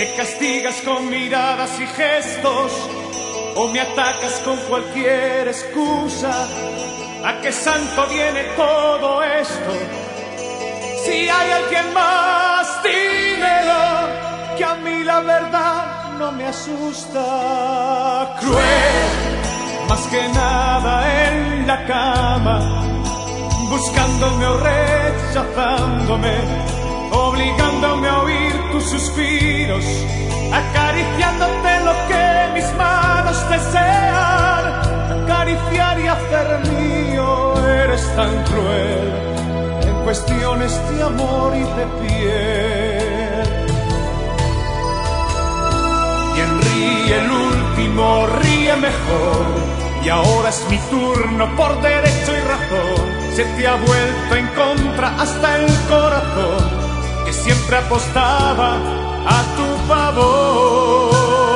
Me castigas con miradas y gestos, o me atacas con cualquier excusa. ¿A qué santo viene todo esto? Si hay alguien más, dímelo, que a mí la verdad no me asusta. Cruel, más que nada en la cama, buscándome o rechazándome, obligándome a oír tus suspiros, acariciándote lo que mis manos desean acariciar y hacer mío. Eres tan cruel en cuestiones de amor y de piel. Quien ríe el último ríe mejor, y ahora es mi turno por derecho y razón. Se te ha vuelto en contra hasta el corazón, que siempre apostaba a tu favor.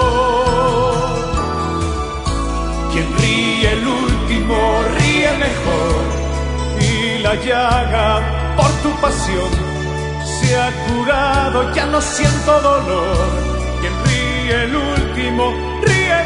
Quien ríe el último ríe mejor, y la llaga por tu pasión se ha curado, ya no siento dolor. Quien ríe el último ríe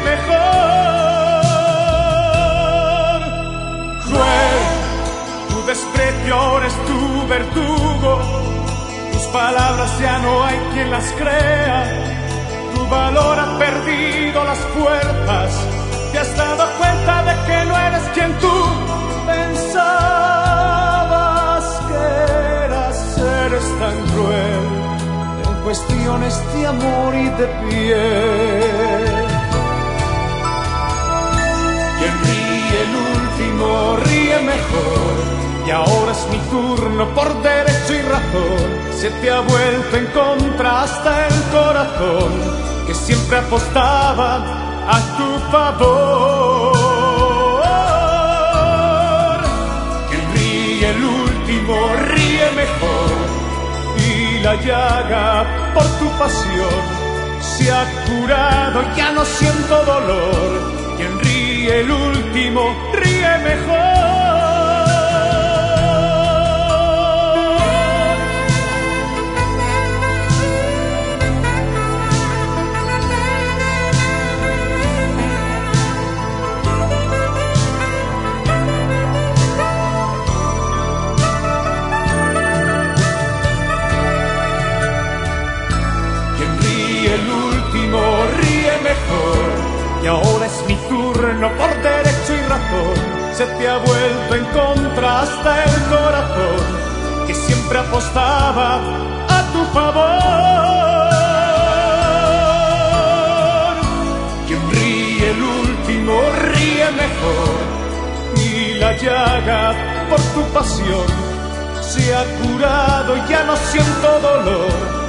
mejor. Cruel, tu desprecio ahora es tu verdugo. Tus palabras ya no hay quien las crea. Tu valor ha perdido las fuerzas. Te has dado cuenta de que no eres quien tú pensabas que eras. Eres tan cruel en cuestiones de amor y de piel. Quien ríe el último ríe mejor, y ahora es mi turno por derecho y razón. Se te ha vuelto en contra hasta el corazón, que siempre apostaba a tu favor. Quien ríe el último ríe mejor, y la llaga por tu pasión se ha curado, ya no siento dolor. Quien ríe el último ríe mejor. Ríe mejor, y ahora es mi turno por derecho y razón. Se te ha vuelto en contra hasta el corazón, que siempre apostaba a tu favor. Quien ríe el último ríe mejor, y la llaga por tu pasión se ha curado, ya no siento dolor.